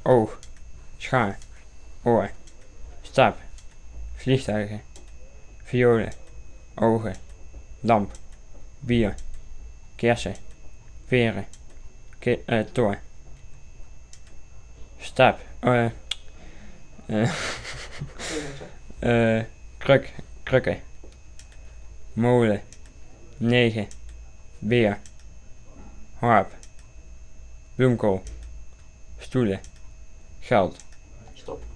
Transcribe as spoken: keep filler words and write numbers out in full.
oog, schaar, oor, stap, vliegtuigen, violen, ogen, lamp, bier, kersen, veren, ke uh, toor, stap, uh, uh, uh, kruk, krukken, molen, negen, beer, harp, bloemkool, stoelen, geld. Stop.